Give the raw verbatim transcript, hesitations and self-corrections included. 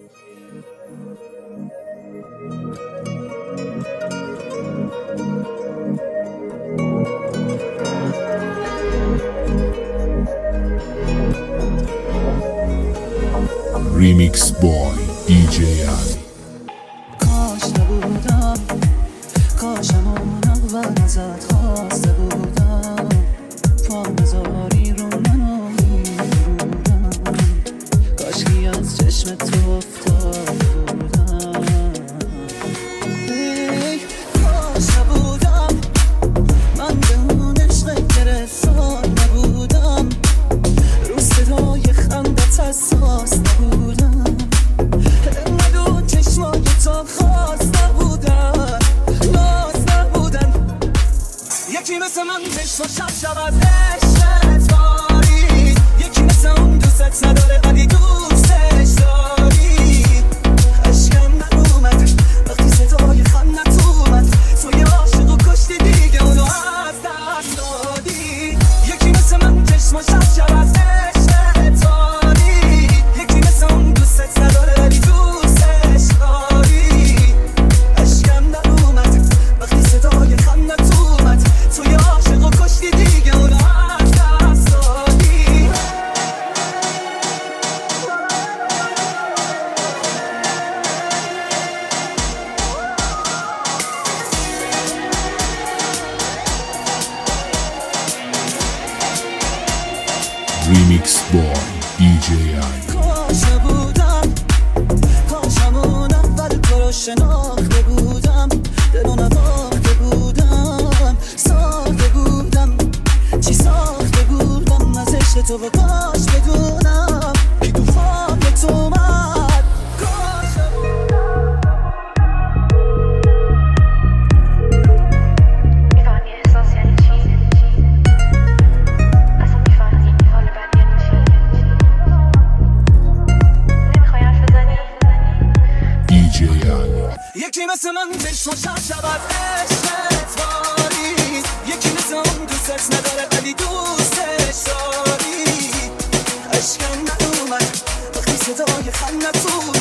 Remix boy دی جی علی. کاش نبودم، کاش همون اول ازت خواسته بودم، پا نزاری رو منو میبودم، کاشکی از چشم تو افتاده بودم. ای کاش نبودم، من به اون عشق گرفتار نبودم، رو صدای خندت حساس نبودم، انقدر چشمای تو خاص نبودن، ناز نبودن. یکی مثل من چشم و شب شود عشقت باری، یکی مثل اون دوستت نداره ولی دوستش داری. عشقم نرومد وقتی صدای خندت اومد، توی عاشق و کشتی دیگه اونو از دست دادی. یکی مثل من چشم و شب شود عشقت باری، یکی مثل اون دوستت نداره ولی دوستش داری. عشقم نرومد وقتی صدای خندت اومد، توی عاشق و کشتی دیگه اونو از دست دادی. Remix boy دی جی علی. کاش نبودم، کاش همون اول تو رو شناخته بودم، دلو نباخته بودم، ساخته بودم. چی ساخته بودم از عشق تو، و کاش بدونم که تو خواب تو اومد. کاش میفهمی احساس یعنی چی؟ اصلا میفهمی حال بد یعنی چی؟ نمیخوای حرف بزنی؟ دی جی علی. یکی مثل من چشم و شب شود عشقت باری، یکی مثل اون دوستت نداره ولی دوستش داری. عشقم نرومد وقتی صدای خندت اومد،